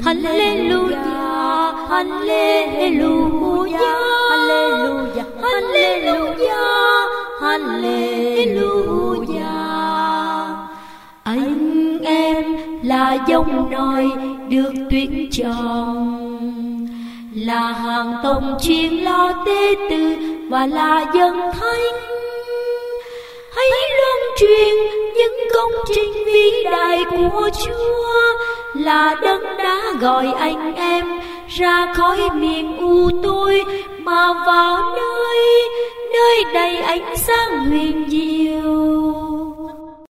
Hallelujah, Hallelujah, Hallelujah, Hallelujah, Hallelujah. Anh em là dòng nòi được tuyển chọn, là hàng tông chuyên lo tế tự và là dân thánh. Hãy loan truyền những công trình vĩ đại của Chúa, là đấng đã gọi anh em ra khỏi miền u tối mà vào nơi đầy ánh sáng huyền diệu.